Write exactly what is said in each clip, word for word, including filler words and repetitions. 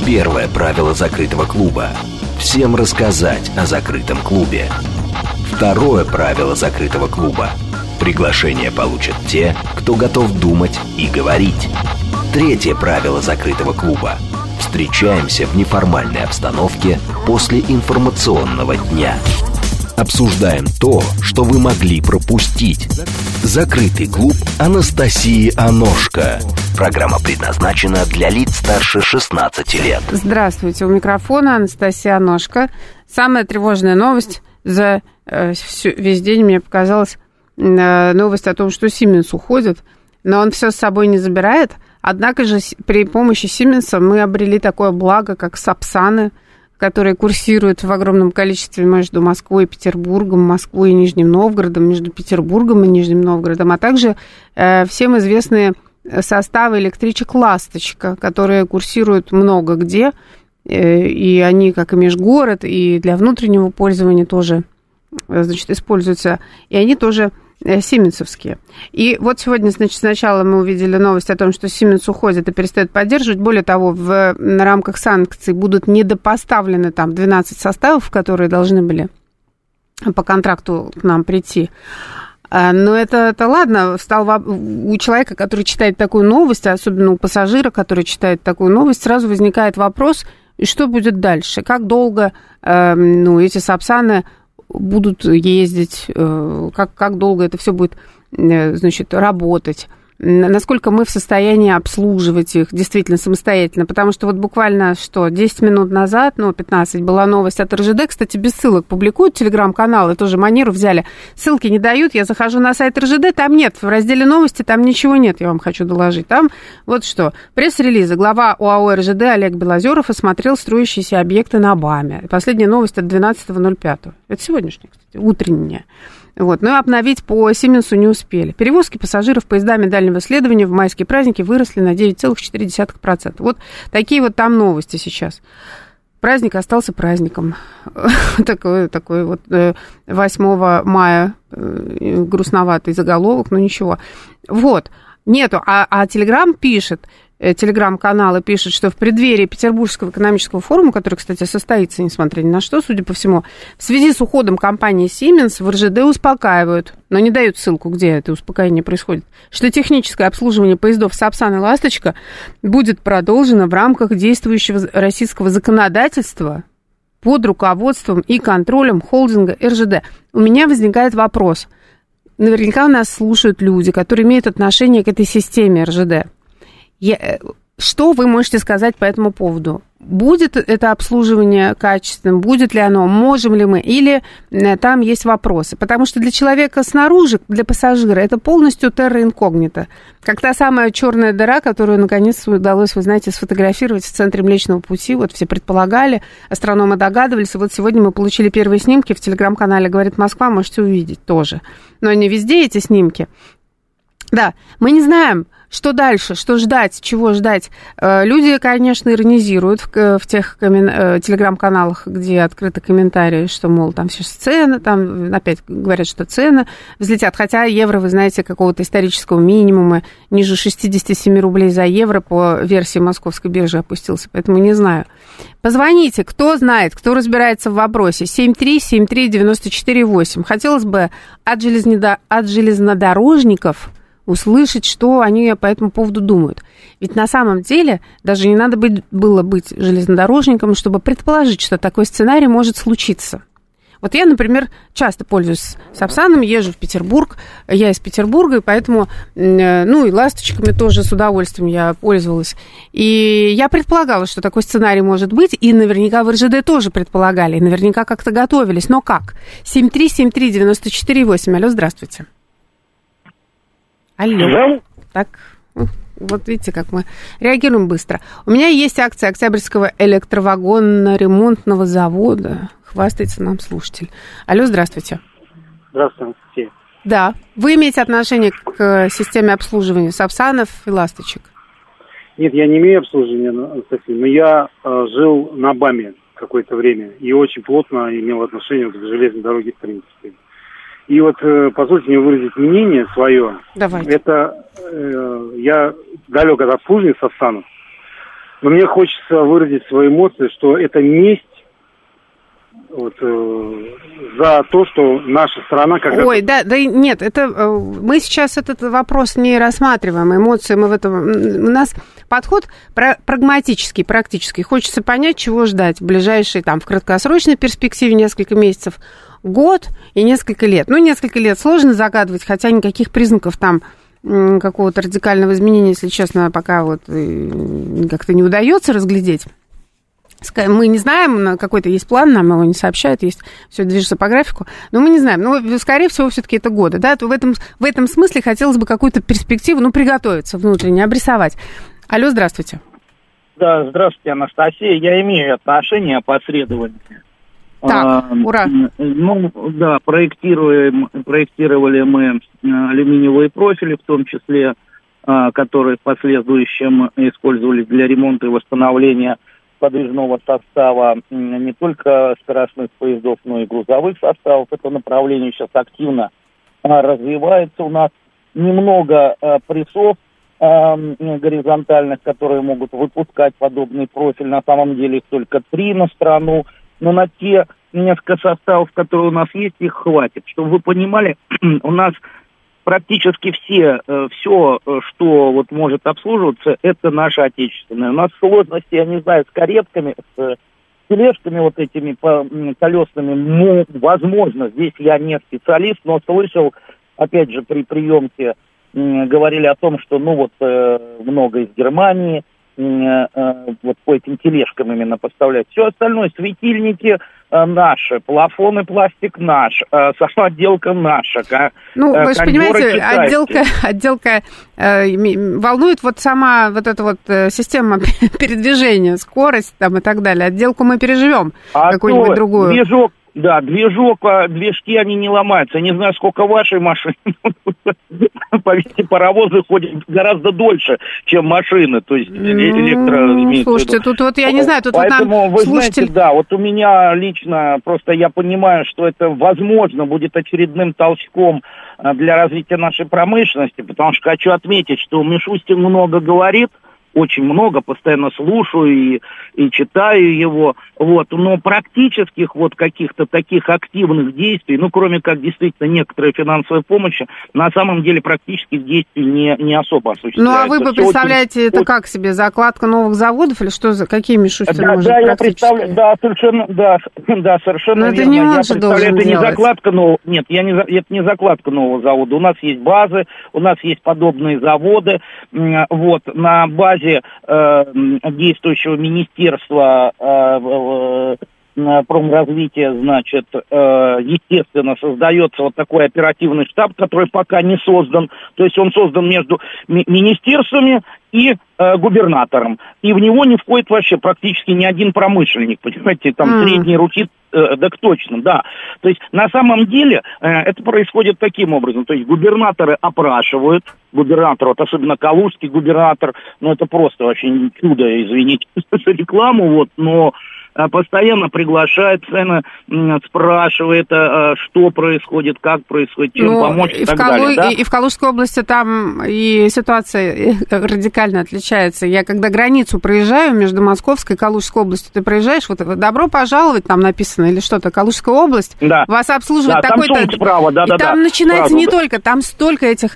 Первое правило закрытого клуба. Всем рассказать о закрытом клубе. Второе правило закрытого клуба. Приглашение получат те, кто готов думать и говорить. Третье правило закрытого клуба. Встречаемся в неформальной обстановке после информационного дня. Обсуждаем то, что вы могли пропустить. Закрытый клуб Анастасии Аношко. Программа предназначена для лиц старше шестнадцати лет. Здравствуйте, у микрофона Анастасия Аношко. Самая тревожная новость за э, всю, весь день мне показалась э, новость о том, что Siemens уходит, но он все с собой не забирает. Однако же при помощи Siemens мы обрели такое благо, как Сапсаны, которые курсируют в огромном количестве между Москвой и Петербургом, Москвой и Нижним Новгородом, между Петербургом и Нижним Новгородом, а также э, всем известные составы электричек «Ласточка», которые курсируют много где, э, и они, как и межгород, и для внутреннего пользования тоже, значит, используются, и они тоже сименсовские. И вот сегодня, значит, сначала мы увидели новость о том, что Siemens уходит и перестает поддерживать. Более того, в на рамках санкций будут недопоставлены там двенадцать составов, которые должны были по контракту к нам прийти. Но это, это ладно, стал у человека, который читает такую новость, особенно у пассажира, который читает такую новость, сразу возникает вопрос, что будет дальше, как долго э, ну, эти Сапсаны будут ездить, как, как долго это все будет, значит, работать, насколько мы в состоянии обслуживать их действительно самостоятельно, потому что вот буквально, что, десять минут назад, ну, пятнадцать, была новость от эр жэ дэ, кстати, без ссылок публикуют телеграм-каналы, тоже манеру взяли, ссылки не дают, я захожу на сайт эр жэ дэ, там нет, в разделе новости там ничего нет, я вам хочу доложить, там вот что, пресс-релизы, глава ОАО эр жэ дэ Олег Белозеров осмотрел строящиеся объекты на БАМе, последняя новость от двенадцатого ноль пятого, это сегодняшняя, кстати, утренняя. Вот. Но обновить по Siemens не успели. Перевозки пассажиров поездами дальнего следования в майские праздники выросли на девять целых четыре десятых процента. Вот такие вот там новости сейчас. Праздник остался праздником. такой, такой вот восьмого мая грустноватый заголовок, но ничего. Вот. Нету. А, а Телеграм пишет, телеграм-каналы пишут, что в преддверии Петербургского экономического форума, который, кстати, состоится, несмотря ни на что, судя по всему, в связи с уходом компании Siemens в эр жэ дэ успокаивают, но не дают ссылку, где это успокоение происходит, что техническое обслуживание поездов «Сапсан» и «Ласточка» будет продолжено в рамках действующего российского законодательства под руководством и контролем холдинга эр жэ дэ. У меня возникает вопрос. Наверняка у нас слушают люди, которые имеют отношение к этой системе эр жэ дэ. Я, что вы можете сказать по этому поводу? Будет это обслуживание качественным? Будет ли оно? Можем ли мы? Или там есть вопросы? Потому что для человека снаружи, для пассажира, это полностью терра инкогнито. Как та самая черная дыра, которую наконец удалось, вы знаете, сфотографировать в центре Млечного Пути. Вот все предполагали, астрономы догадывались. И вот сегодня мы получили первые снимки в телеграм-канале «Говорит Москва», можете увидеть тоже. Но не везде эти снимки. Да, мы не знаем, что дальше, что ждать, чего ждать. Люди, конечно, иронизируют в, в тех коммен... телеграм-каналах, где открыты комментарии, что, мол, там все цены, там опять говорят, что цены взлетят. Хотя евро, вы знаете, какого-то исторического минимума ниже шестьдесят семь рублей за евро по версии московской биржи опустился, поэтому не знаю. Позвоните, кто знает, кто разбирается в вопросе. семь три семь три девять четыре восемь. Хотелось бы от, железнодо... от железнодорожников услышать, что они по этому поводу думают. Ведь на самом деле даже не надо быть, было быть железнодорожником, чтобы предположить, что такой сценарий может случиться. Вот я, например, часто пользуюсь Сапсаном, езжу в Петербург, я из Петербурга, и поэтому, ну, и «Ласточками» тоже с удовольствием я пользовалась. И я предполагала, что такой сценарий может быть, и наверняка в эр жэ дэ тоже предполагали, и наверняка как-то готовились. Но как? семь три семь три девять четыре восемь. Алло, здравствуйте. Алло. Да? Так, вот видите, как мы реагируем быстро. У меня есть акция Октябрьского электровагонно-ремонтного завода. Хвастается нам слушатель. Алло, здравствуйте. Здравствуйте, Анастасия. Да. Вы имеете отношение к системе обслуживания Сапсанов и «Ласточек»? Нет, я не имею обслуживания, Анастасия, но я э, жил на БАМе какое-то время и очень плотно имел отношение к железной дороге в принципе. И вот э, позвольте мне выразить мнение свое. Давайте. Это э, я далек от обслуживания Сапсанов, Но мне хочется выразить свои эмоции, что это месть вот, э, за то, что наша страна когда-то... Ой, да, да нет, это мы сейчас этот вопрос не рассматриваем, эмоции мы в этом... У нас подход прагматический, практический. Хочется понять, чего ждать в ближайшей, там, в краткосрочной перспективе несколько месяцев, год и несколько лет. Ну, несколько лет сложно загадывать, хотя никаких признаков там какого-то радикального изменения, если честно, пока вот как-то не удается разглядеть. Мы не знаем, какой-то есть план, нам его не сообщают, есть, все движется по графику, но мы не знаем. Но, скорее всего, все-таки это годы. Да? То в, этом, в этом смысле хотелось бы какую-то перспективу, ну, приготовиться внутренне, обрисовать. Алло, здравствуйте. Да, здравствуйте, Анастасия. Я имею отношение опосредования. Так, а, ура. Ну, да, проектируем, проектировали мы алюминиевые профили, в том числе, которые в последующем использовались для ремонта и восстановления подвижного состава не только скоростных поездов, но и грузовых составов. Это направление сейчас активно развивается. У нас немного прессов горизонтальных, которые могут выпускать подобный профиль. На самом деле их только три на страну. Но на те несколько составов, которые у нас есть, их хватит. Чтобы вы понимали, у нас практически все, все, что вот может обслуживаться, это наше отечественное. У нас сложности, я не знаю, с каретками, с тележками вот этими колесными, ну, возможно, здесь я не специалист, но слышал, опять же, при приемке говорили о том, что, ну, вот много из Германии, вот по этим тележкам именно поставлять. Все остальное, светильники наши, плафоны, пластик наш, сама отделка наша. Ну, вы же понимаете, отделка, отделка э, волнует вот сама вот эта вот система передвижения, скорость там и так далее. Отделку мы переживем, а какую-нибудь другую. Движок, да, движок, движки, они не ломаются. Я не знаю, сколько вашей машины. Поверьте, паровозы ходят гораздо дольше, чем машины, то есть электро... Слушайте, тут вот я не знаю, тут Поэтому, вот нам вы слушатель... знаете, да, вот у меня лично, просто я понимаю, что это, возможно, будет очередным толчком для развития нашей промышленности, потому что хочу отметить, что Мишустин много говорит, очень много, постоянно слушаю и, и читаю его, вот, но практических вот каких-то таких активных действий, ну, кроме как действительно некоторой финансовой помощи, на самом деле практических действий не, не особо осуществляется. Ну, а вы бы представляете очень, это как себе, закладка новых заводов или что за, какие Мишустин да, может да, я представляю, да, совершенно, да, да, совершенно но верно. Это не он я же представляю, это делать. не закладка нового, нет, я не, это не закладка нового завода, у нас есть базы, у нас есть подобные заводы, вот, на базе э, действующего министерства э, э, промразвития, значит, э, естественно, создается вот такой оперативный штаб, который пока не создан, то есть он создан между ми- министерствами и э, губернатором, и в него не входит вообще практически ни один промышленник, понимаете, там mm. средние руки, э, так точно, да. То есть на самом деле э, это происходит таким образом, то есть губернаторы опрашивают, губернатор, вот особенно калужский губернатор, ну это просто вообще чудо, извините за рекламу, вот, но постоянно приглашает, постоянно спрашивает, что происходит, как происходит, чем ну, помочь и, и так в Калу... далее. Да? И, и в Калужской области там и ситуация радикально отличается. Я когда границу проезжаю между Московской и Калужской областью, ты проезжаешь, вот добро пожаловать, там написано, или что-то, Калужская область, да. вас обслуживает да, такой-то... Там справа, да, и да, там да, начинается сразу, не да. только, там столько этих,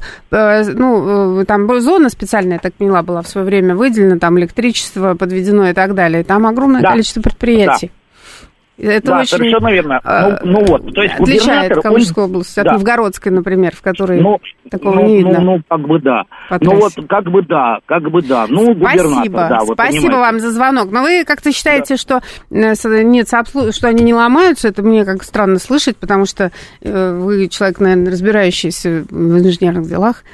ну, там зона специальная, я так поняла, была в свое время выделена, там электричество подведено и так далее. Там огромное да. количество предприятий. Да. Это да, очень, совершенно верно. Э, ну, ну вот, то есть отличает Калужскую он... область от да. Новгородской, например, в которой ну, такого ну, не видно. Ну, ну, как бы да. Ну вот, как бы да, как бы да. Ну, спасибо, да, вот, спасибо понимаете. вам за звонок. Но вы как-то считаете, да. что нет, что они не ломаются? Это мне как странно слышать, потому что вы человек, наверное, разбирающийся в инженерных делах.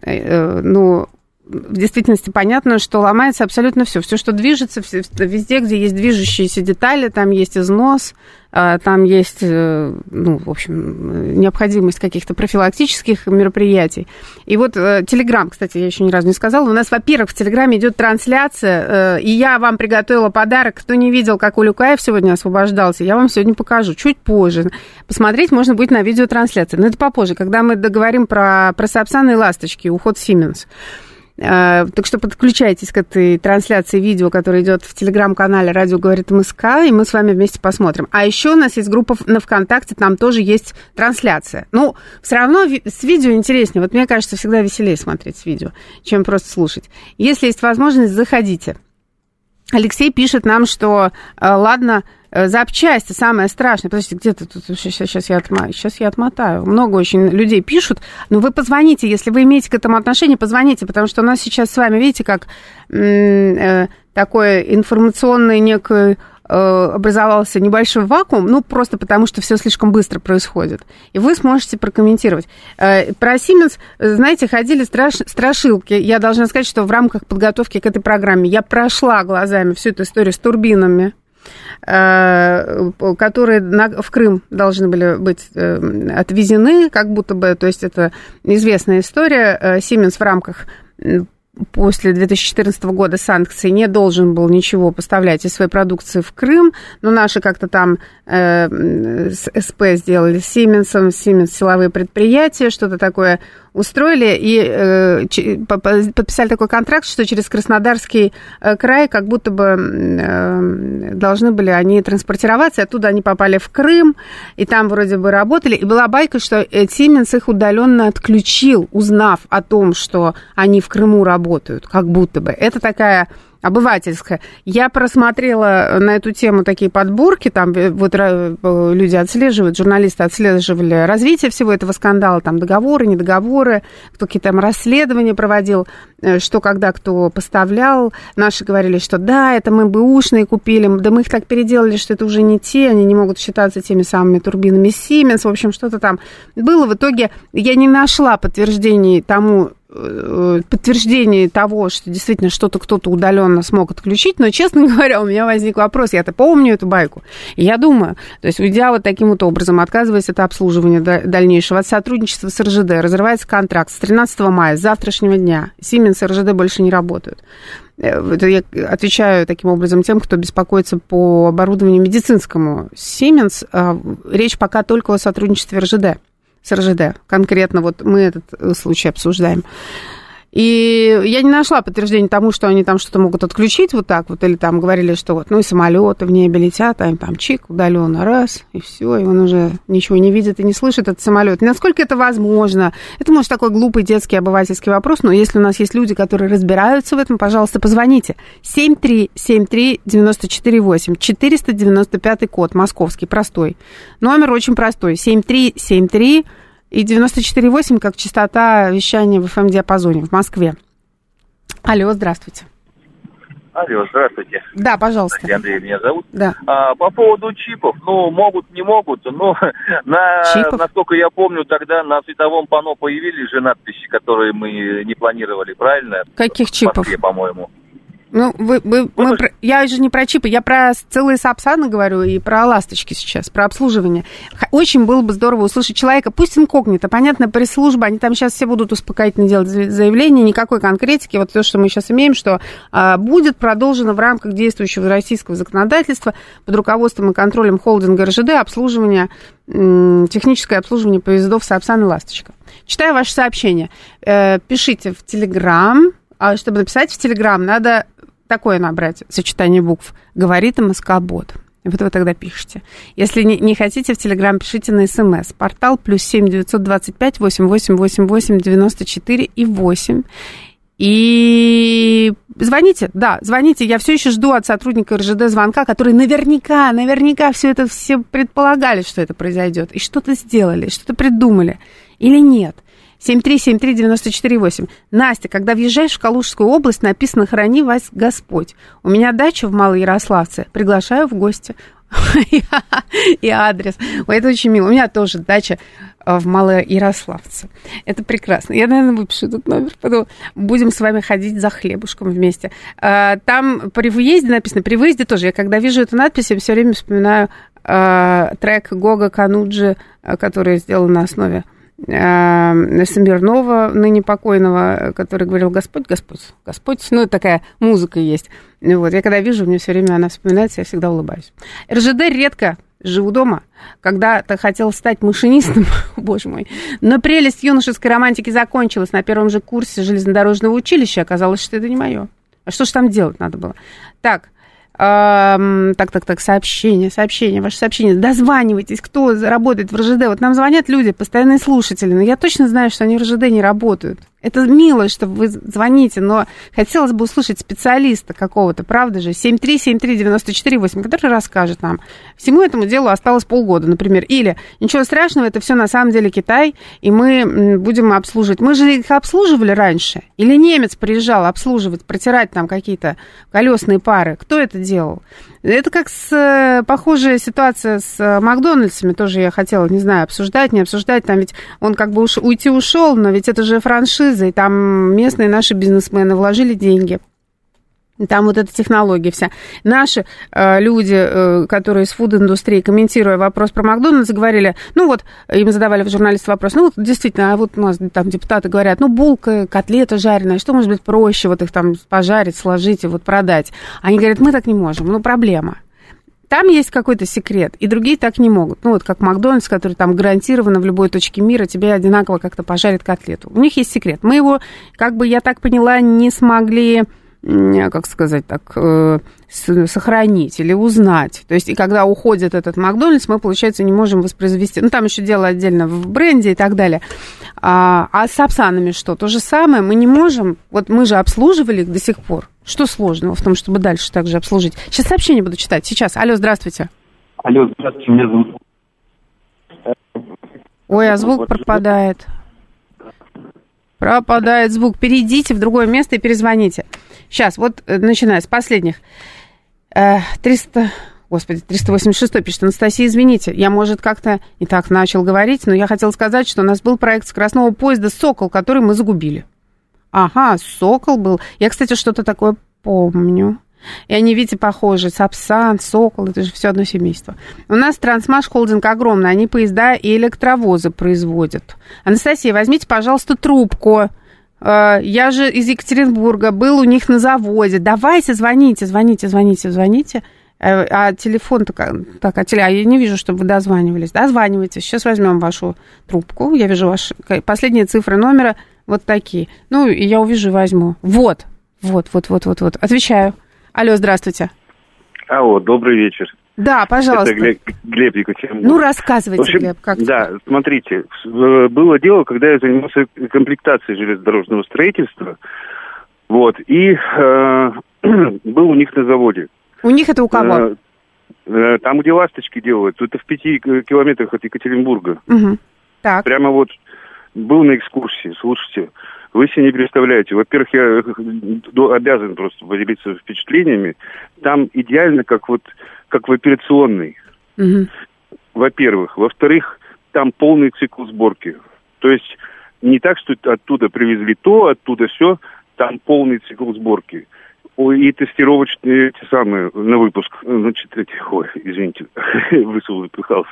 Ну, в действительности понятно, что ломается абсолютно все. Все, что движется, везде, где есть движущиеся детали, там есть износ, там есть, ну, в общем, необходимость каких-то профилактических мероприятий. И вот Телеграм, кстати, я еще ни разу не сказала. У нас, во-первых, в Телеграме идет трансляция, и я вам приготовила подарок. Кто не видел, как Улюкаев сегодня освобождался, я вам сегодня покажу чуть позже. Посмотреть можно будет на видеотрансляции. Но это попозже, когда мы договорим про, про Сапсан и ласточки, уход Siemens. Так что подключайтесь к этой трансляции видео, которая идет в телеграм-канале «Радио говорит МСК», и мы с вами вместе посмотрим. А еще у нас есть группа на ВКонтакте, там тоже есть трансляция. Ну, все равно с видео интереснее. Вот мне кажется, всегда веселее смотреть с видео, чем просто слушать. Если есть возможность, заходите. Алексей пишет нам, что, ладно, запчасти самое страшное. Подождите, где-то тут, сейчас, сейчас, я отмотаю, сейчас я отмотаю. Много очень людей пишут. Но вы позвоните, если вы имеете к этому отношение, позвоните, потому что у нас сейчас с вами, видите, как м- такой информационный некий образовался небольшой вакуум, ну, просто потому что все слишком быстро происходит. И вы сможете прокомментировать. Про Siemens, знаете, ходили страш... страшилки. Я должна сказать, что в рамках подготовки к этой программе я прошла глазами всю эту историю с турбинами, которые в Крым должны были быть отвезены, как будто бы, то есть это известная история. Siemens в рамках после две тысячи четырнадцатого года санкций не должен был ничего поставлять из своей продукции в Крым, но наши как-то там э, с СП сделали с Siemens, Siemens силовые предприятия, что-то такое устроили и э, подписали такой контракт, что через Краснодарский край как будто бы э, должны были они транспортироваться, и оттуда они попали в Крым, и там вроде бы работали, и была байка, что Siemens их удаленно отключил, узнав о том, что они в Крыму работают, как будто бы. Это такая обывательская. Я просмотрела на эту тему такие подборки, там вот люди отслеживают, журналисты отслеживали развитие всего этого скандала, там договоры, недоговоры, кто какие-то там расследования проводил, что когда кто поставлял. Наши говорили, что да, это мы бэушные купили, да мы их так переделали, что это уже не те, они не могут считаться теми самыми турбинами Siemens, в общем, что-то там было. В итоге я не нашла подтверждений тому, подтверждение того, что действительно что-то кто-то удаленно смог отключить, но, честно говоря, у меня возник вопрос, я-то помню эту байку, и я думаю, то есть, уйдя вот таким вот образом, отказываясь от обслуживания дальнейшего, от сотрудничества с эр жэ дэ, разрывается контракт с тринадцатого мая, с завтрашнего дня, Siemens и эр жэ дэ больше не работают. Это я отвечаю таким образом тем, кто беспокоится по оборудованию медицинскому. Siemens, речь пока только о сотрудничестве эр жэ дэ. С эр жэ дэ. Конкретно вот мы этот случай обсуждаем. И я не нашла подтверждения тому, что они там что-то могут отключить вот так вот, или там говорили, что вот, ну и самолеты в небе летят, а им там чик, удаленно раз, и все, и он уже ничего не видит и не слышит, этот самолет. Насколько это возможно? Это, может, такой глупый детский обывательский вопрос, но если у нас есть люди, которые разбираются в этом, пожалуйста, позвоните. семь три семь три девять четыре восемь, четыреста девяносто пятый код, московский, простой. Номер очень простой, семь три семь три и девяносто четыре восемь, как частота вещания в эф эм-диапазоне в Москве. Алло, здравствуйте. Алло, здравствуйте. Да, пожалуйста. Андрей меня зовут. Да. А, по поводу чипов, ну, могут, не могут, но на, насколько я помню, тогда на световом панно появились же надписи, которые мы не планировали, правильно? Каких чипов? В Москве, по-моему. Ну, вы, вы, мы, про, я же не про чипы, я про целые Сапсаны говорю и про ласточки сейчас, про обслуживание. Очень было бы здорово услышать человека, пусть инкогнито, понятно, пресс-служба, они там сейчас все будут успокоительно делать заявления, никакой конкретики. Вот то, что мы сейчас имеем, что а, будет продолжено в рамках действующего российского законодательства под руководством и контролем холдинга эр жэ дэ обслуживание, м, техническое обслуживание поездов Сапсан и Ласточка. Читаю ваше сообщение. Э, пишите в Телеграм. А чтобы написать в Телеграм, надо такое набрать сочетание букв. Говорит МСК-бот. Вот вы тогда пишете. Если не, не хотите в Телеграм, пишите на СМС. Портал плюс семь девятьсот двадцать пять восемь восемь восемь восемь девяносто четыре и восемь. И звоните, да, звоните. Я все еще жду от сотрудника эр жэ дэ звонка, который наверняка, наверняка все это все предполагали, что это произойдет. И что-то сделали, что-то придумали. Или нет. семь три семь три девять четыре восемь. Настя, когда въезжаешь в Калужскую область, написано «Храни вас Господь». У меня дача в Малоярославце. Приглашаю в гости. И адрес. Ой, это очень мило. У меня тоже дача в Малоярославце. Это прекрасно. Я, наверное, выпишу этот номер. Потом будем с вами ходить за хлебушком вместе. Там при выезде написано, при выезде тоже. Я когда вижу эту надпись, я все время вспоминаю трек Гога Кануджи, который сделан на основе Смирнова, ныне покойного, который говорил «Господь, Господь, Господь». Ну, такая музыка есть. Вот. Я когда вижу, мне все время она вспоминается, я всегда улыбаюсь. эр жэ дэ редко живу дома. Когда-то хотел стать машинистом, боже мой. Но прелесть юношеской романтики закончилась на первом же курсе железнодорожного училища. Оказалось, что это не мое. А что же там делать надо было? Так, эм, так, так, так, сообщение, сообщение, ваше сообщение. Дозванивайтесь, кто работает в эр жэ дэ. Вот нам звонят люди, постоянные слушатели, но я точно знаю, что они в эр жэ дэ не работают. Это мило, что вы звоните, но хотелось бы услышать специалиста какого-то, правда же? семь три семь три девять четыре восемь, который расскажет нам. Всему этому делу осталось полгода, например. Или ничего страшного, это все на самом деле Китай, и мы будем обслуживать. Мы же их обслуживали раньше. Или немец приезжал обслуживать, протирать там какие-то колесные пары. Кто это делал? Это как с, похожая ситуация с Макдональдсами, тоже я хотела, не знаю, обсуждать, не обсуждать, там ведь он как бы уш, уйти ушел, но ведь это же франшиза, и там местные наши бизнесмены вложили деньги. Там вот эта технология вся. Наши э, люди, э, которые из фуд-индустрии, комментируя вопрос про Макдональдс, говорили, ну вот, им задавали в журналисты вопрос, ну вот действительно, а вот у нас там депутаты говорят, ну булка, котлета жареная, что может быть проще, вот их там пожарить, сложить и вот продать. Они говорят, мы так не можем, ну проблема. Там есть какой-то секрет, и другие так не могут. Ну вот как Макдональдс, который там гарантированно в любой точке мира тебе одинаково как-то пожарит котлету. У них есть секрет. Мы его, как бы, я так поняла, не смогли... как сказать так, сохранить или узнать. То есть, и когда уходит этот Макдональдс, мы, получается, не можем воспроизвести. Ну, там еще дело отдельно в бренде и так далее. А, а с Сапсанами что? То же самое мы не можем. Вот мы же обслуживали их до сих пор. Что сложного в том, чтобы дальше также обслужить? Сейчас сообщение буду читать. Сейчас. Алло, здравствуйте. Алло, здравствуйте, меня зовут... Ой, а звук пропадает. Пропадает звук. Перейдите в другое место и перезвоните. Сейчас, вот начиная с последних. триста, господи, триста восемьдесят шесть пишет. Анастасия, извините, я, может, как-то не так начал говорить, но я хотела сказать, что у нас был проект скоростного поезда «Сокол», который мы загубили. Ага, «Сокол» был. Я, кстати, что-то такое помню. И они, видите, похожи. Сапсан, «Сокол», это же все одно семейство. У нас Трансмаш холдинг огромный. Они поезда и электровозы производят. Анастасия, возьмите, пожалуйста, трубку. Я же из Екатеринбурга, был у них на заводе. Давайте, звоните, звоните, звоните, звоните. А телефон-то как? Так, а, теле... а я не вижу, чтобы вы дозванивались. Дозванивайтесь. Сейчас возьмем вашу трубку. Я вижу ваши последние цифры номера вот такие. Ну, и я увижу и возьму. Вот, вот, вот, вот, вот, вот. Отвечаю. Алло, здравствуйте. Алло, добрый вечер. Да, пожалуйста. Это Глеб, Глеб Екатеринбург. Ну, рассказывайте, общем, Глеб, как... Да, смотрите, было дело, когда я занимался комплектацией железнодорожного строительства, вот, и э, был у них на заводе. У них это у кого? Э, там, где ласточки делают, это в пяти километрах от Екатеринбурга. Угу. Так. Прямо вот был на экскурсии, слушайте, вы себе не представляете. Во-первых, я обязан просто поделиться впечатлениями. Там идеально, как вот как в операционной. Угу. Во-первых. Во-вторых, там полный цикл сборки. То есть не так, что оттуда привезли то, оттуда все. Там полный цикл сборки. И тестировочные эти самые на выпуск. Значит, эти, ой, извините, высыл запыхался.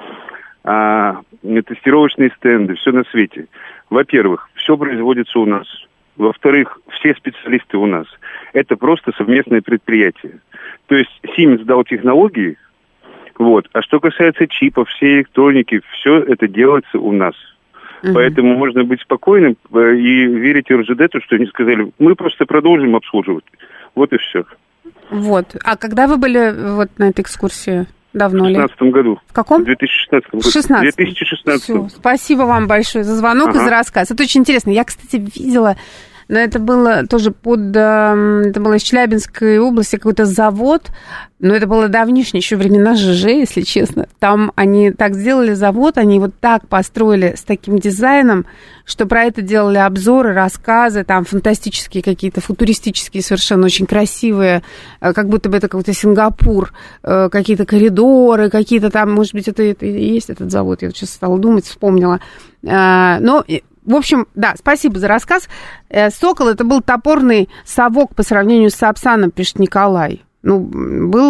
А, тестировочные стенды, все на свете. Во-первых, все производится у нас. Во-вторых, все специалисты у нас. Это просто совместное предприятие. То есть Siemens дал технологии, вот. А что касается чипов, всей электроники, все это делается у нас. Uh-huh. Поэтому можно быть спокойным и верить эр жэ дэ, то, что они сказали, мы просто продолжим обслуживать. Вот и все. Вот. А когда вы были вот на этой экскурсии? Давно ли? В шестнадцатом году. В каком? В две тысячи шестнадцатом году. шестнадцатом. две тысячи шестнадцатом. Все. Спасибо вам большое за звонок ага. и за рассказ. Это очень интересно. Я, кстати, видела, но это было тоже под... Это было из Челябинской области какой-то завод, но это было давнишнее, еще времена жэ жэ, если честно. Там они так сделали завод, они вот так построили с таким дизайном, что про это делали обзоры, рассказы, там фантастические какие-то, футуристические совершенно, очень красивые, как будто бы это какой-то Сингапур, какие-то коридоры, какие-то там, может быть, это, это и есть этот завод, я сейчас стала думать, вспомнила. Но... В общем, да, спасибо за рассказ. «Сокол» — это был топорный совок по сравнению с «Сапсаном», пишет Николай. Ну, был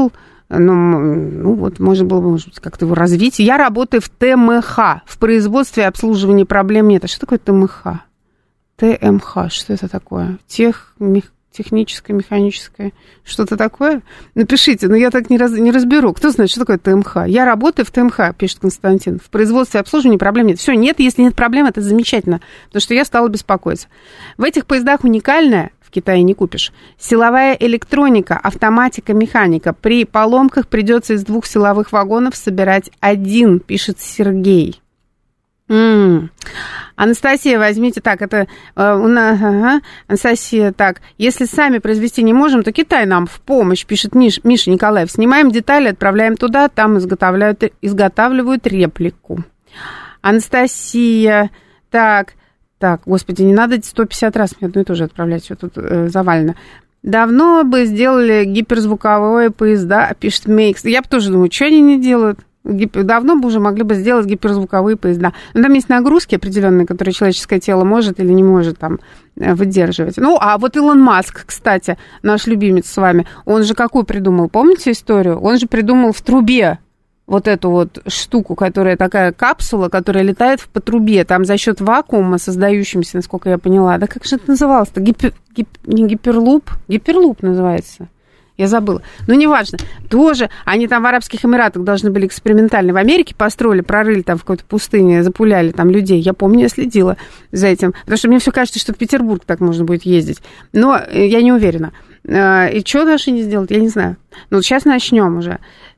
Ну, ну вот, можно было бы, может быть, как-то его развить. Я работаю в ТМХ, в производстве и обслуживании проблем нет. А что такое ТМХ? ТМХ, что это такое? Тех, мех, техническое, механическое, что-то такое? Напишите, но я так не, раз, не разберу. Кто знает, что такое ТМХ? Я работаю в ТМХ, пишет Константин. В производстве и обслуживании проблем нет. Все, нет, если нет проблем, это замечательно, потому что я стала беспокоиться. В этих поездах уникальное, в Китае не купишь, силовая электроника, автоматика, механика. При поломках придется из двух силовых вагонов собирать один, пишет Сергей. М-м. Анастасия, возьмите так, это э, у нас, ага. Анастасия, так, если сами произвести не можем, то Китай нам в помощь, пишет Миш, Миша Николаев. Снимаем детали, отправляем туда, там изготавливают, изготавливают реплику. Анастасия, так, так, господи, не надо сто пятьдесят раз мне одно и то же отправлять, все тут э, завалено. Давно бы сделали гиперзвуковые поезда, пишет Мейкс. Я бы тоже думаю, что они не делают? Давно бы уже могли бы сделать гиперзвуковые поезда. Но там есть нагрузки определенные, которые человеческое тело может или не может там выдерживать. Ну, а вот Илон Маск, кстати, наш любимец с вами, он же какую придумал? Помните историю? Он же придумал в трубе вот эту вот штуку, которая такая капсула, которая летает по трубе. Там за счет вакуума, создающимся, насколько я поняла. Да как же это называлось-то? Гипер, гип, не гиперлуп? Гиперлуп называется. Я забыла. Ну, неважно. Тоже они там в Арабских Эмиратах должны были экспериментально. В Америке построили, прорыли там в какой-то пустыне, запуляли там людей. Я помню, я следила за этим. Потому что мне все кажется, что в Петербург так можно будет ездить. Но я не уверена. И что наши не сделают, я не знаю. Ну, вот сейчас начнем уже.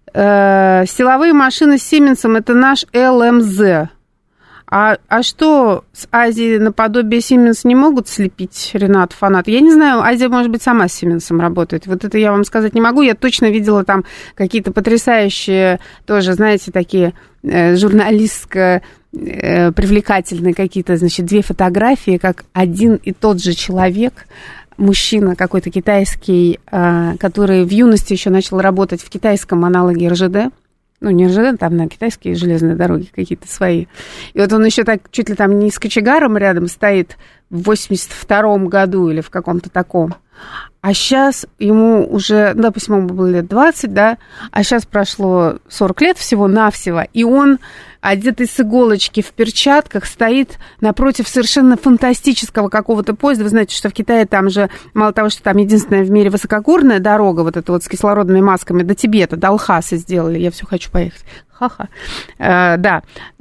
Силовые машины с Сименсом – это наш эл эм зэ. А, а что, с Азии наподобие Siemens не могут слепить, Ренат, фанат? Я не знаю, Азия, может быть, сама с Siemens работает. Вот это я вам сказать не могу. Я точно видела там какие-то потрясающие, тоже, знаете, такие э, журналистско э, привлекательные какие-то, значит, две фотографии, как один и тот же человек, мужчина какой-то китайский, э, который в юности еще начал работать в китайском аналоге эр жэ дэ. Ну, не эр жэ дэ, там на китайские железные дороги какие-то свои. И вот он еще так чуть ли там не с кочегаром рядом стоит в восемьдесят втором году или в каком-то таком. А сейчас ему уже, ну, допустим, ему было лет двадцать, да, а сейчас прошло сорок лет всего-навсего, и он, одетый с иголочки в перчатках, стоит напротив совершенно фантастического какого-то поезда. Вы знаете, что в Китае там же, мало того, что там единственная в мире высокогорная дорога, вот эта вот с кислородными масками до Тибета, до Лхасы сделали, я все хочу поехать. Ха-ха. Э, да.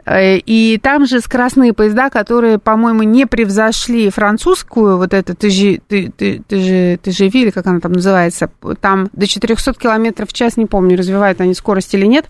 И там же скоростные поезда, которые, по-моему, не превзошли французскую, вот эту ты же, ты, ты, ты же, ты же или как она там называется, там до четыреста километров в час, не помню, развивают они скорость или нет.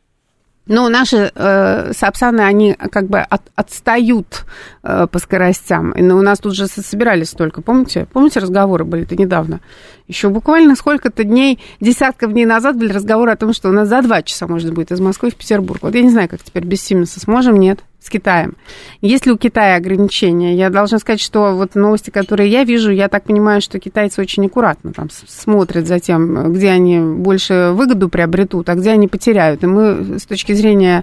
Но наши э, сапсаны, они как бы от, отстают э, по скоростям. И у нас тут же собирались только, помните? Помните, разговоры были-то недавно? Еще буквально сколько-то дней, десятков дней назад были разговоры о том, что у нас за два часа можно будет из Москвы в Петербург. Вот я не знаю, как теперь без Сименса сможем, нет, с Китаем. Есть ли у Китая ограничения? Я должна сказать, что вот новости, которые я вижу, я так понимаю, что китайцы очень аккуратно там смотрят за тем, где они больше выгоду приобретут, а где они потеряют. И мы с точки зрения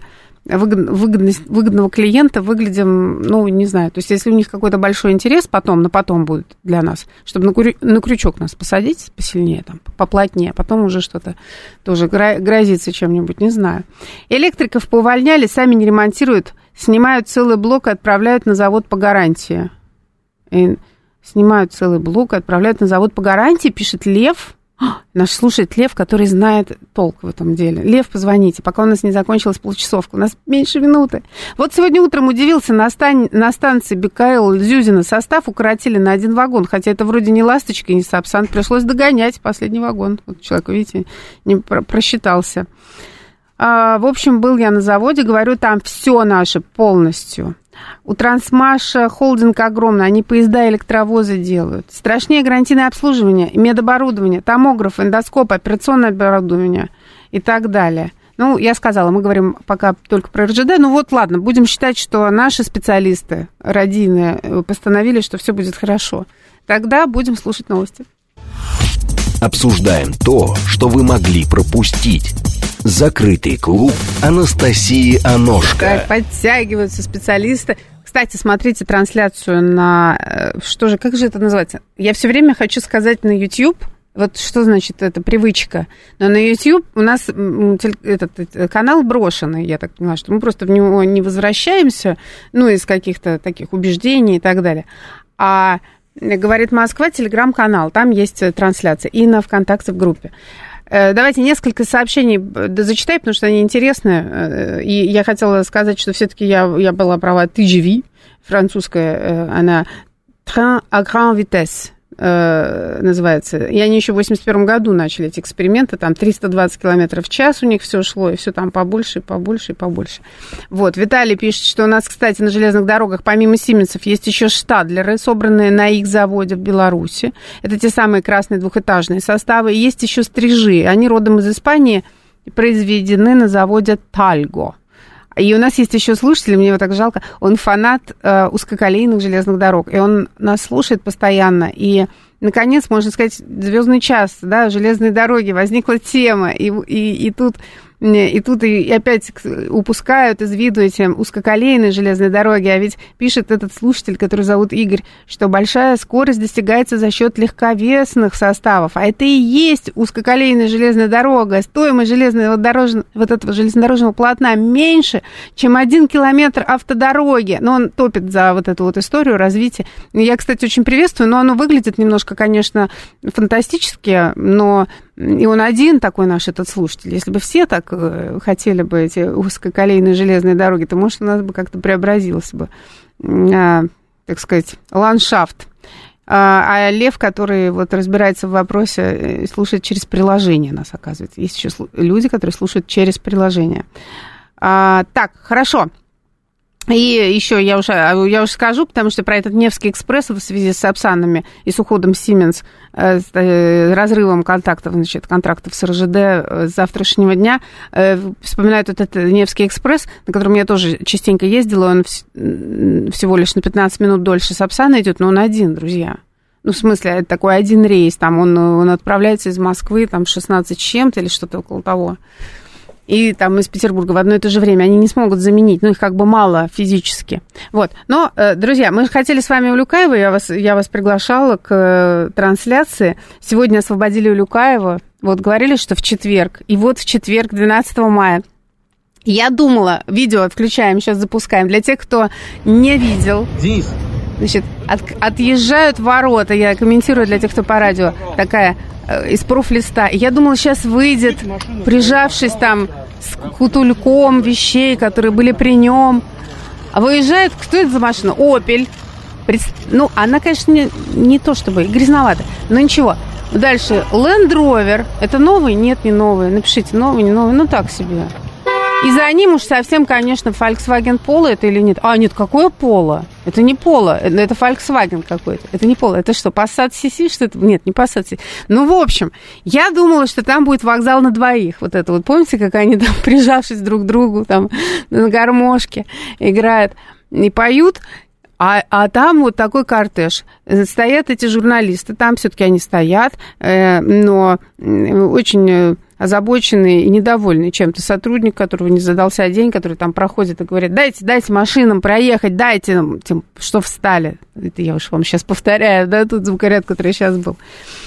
выгодного клиента выглядим, ну, не знаю, то есть если у них какой-то большой интерес потом, на потом будет для нас, чтобы на, крю, на крючок нас посадить посильнее, там, поплотнее, потом уже что-то тоже грозится чем-нибудь, не знаю. Электриков поувольняли, сами не ремонтируют, снимают целый блок и отправляют на завод по гарантии. И снимают целый блок и отправляют на завод по гарантии, пишет Лев. Наш слушает Лев, который знает толк в этом деле. Лев, позвоните, пока у нас не закончилась полчасовка. У нас меньше минуты. Вот сегодня утром удивился, на, стан... на станции Бекаэл-Зюзина состав укоротили на один вагон. Хотя это вроде не «Ласточка» и не «Сапсан». Пришлось догонять последний вагон. Вот человек, видите, не про... просчитался. А, в общем, был я на заводе, говорю, там все наше полностью. У Трансмаша холдинг огромный, они поезда и электровозы делают. Страшнее гарантийное обслуживание, медоборудование, томограф, эндоскоп, операционное оборудование и так далее. Ну, я сказала, мы говорим пока только про эр жэ дэ. Ну вот, ладно, будем считать, что наши специалисты радийные постановили, что все будет хорошо. Тогда будем слушать новости. Обсуждаем то, что вы могли пропустить. Закрытый клуб Анастасии Аношко. Так, подтягиваются специалисты. Кстати, смотрите трансляцию на... Что же, как же это называется? Я все время хочу сказать на YouTube. Вот что значит эта привычка? Но на YouTube у нас этот, этот канал брошенный, я так поняла, что мы просто в него не возвращаемся, ну, из каких-то таких убеждений и так далее. А «Говорит Москва» телеграм-канал, там есть трансляция, и на ВКонтакте в группе. Давайте несколько сообщений зачитаю, потому что они интересны. И я хотела сказать, что все-таки я, я была права, ти джи ви, французская, она «Train à grande vitesse» называется. И они еще в восемьдесят первом году начали эти эксперименты, там триста двадцать километров в час у них все шло, и все там побольше, и побольше, и побольше. Вот, Виталий пишет, что у нас, кстати, на железных дорогах, помимо Сименсов, есть еще штадлеры, собранные на их заводе в Беларуси. Это те самые красные двухэтажные составы. И есть еще стрижи. Они родом из Испании, произведены на заводе Тальго. И у нас есть еще слушатель, мне его так жалко, он фанат э, узкоколейных железных дорог, и он нас слушает постоянно, и, наконец, можно сказать, звездный час, да, железные дороги, возникла тема, и, и, и тут... И тут и опять упускают из виду эти узкоколейные железные дороги. А ведь пишет этот слушатель, который зовут Игорь, что большая скорость достигается за счет легковесных составов. А это и есть узкоколейная железная дорога. Стоимость железного дорожного, вот этого железнодорожного полотна меньше, чем один километр автодороги. Но он топит за вот эту вот историю развития. Я, кстати, очень приветствую, но оно выглядит немножко, конечно, фантастически, но... И он один такой наш, этот слушатель. Если бы все так хотели бы эти узкоколейные железные дороги, то, может, у нас бы как-то преобразился бы, а, так сказать, ландшафт. А, а Лев, который вот разбирается в вопросе, слушает через приложение нас, оказывается. Есть еще люди, которые слушают через приложение. А, так, хорошо. И еще я уже, я уже скажу, потому что про этот Невский экспресс в связи с Сапсанами и с уходом Siemens, с разрывом контактов, значит, контрактов с эр жэ дэ с завтрашнего дня, вспоминают вот этот Невский экспресс, на котором я тоже частенько ездила, он всего лишь на пятнадцать минут дольше Сапсана идет, но он один, друзья. Ну, в смысле, это такой один рейс, там он, он отправляется из Москвы, там, шестнадцать с чем-то или что-то около того. И там из Петербурга в одно и то же время. Они не смогут заменить, ну, их как бы мало физически. Вот. Но, друзья, мы хотели с вами Улюкаева, я вас, я вас приглашала к трансляции. Сегодня освободили Улюкаева. Вот говорили, что в четверг. И вот в четверг, двенадцатого мая. Я думала, видео отключаем, сейчас запускаем. Для тех, кто не видел... Денис. Значит, от, отъезжают ворота, я комментирую для тех, кто по радио, такая... из профлиста. Я думала, сейчас выйдет, прижавшись там с кутульком вещей, которые были при нем. А выезжает, кто это за машина? «Опель». Ну, она, конечно, не, не то чтобы грязновата, но ничего. Дальше Land Rover. Это новый? Нет, не новый. Напишите, новый, не новый. Ну, так себе. И за ним уж совсем, конечно, Volkswagen Polo это или нет? А, нет, какое Polo? Это не Polo, это Volkswagen какой-то. Это не Polo, это что, Passat си си, что это? Нет, не Passat си си. Ну, в общем, я думала, что там будет вокзал на двоих. Вот это вот, помните, как они там, прижавшись друг к другу, там, на гармошке играют и поют? А, а там вот такой кортеж. Стоят эти журналисты, там все-таки они стоят, э, но очень озабоченный и недовольный чем-то сотрудник, которого не задался день, который там проходит и говорит: дайте, дайте машинам проехать, дайте, тем, что встали. Это я уж вам сейчас повторяю, да, тут звукоряд, который сейчас был.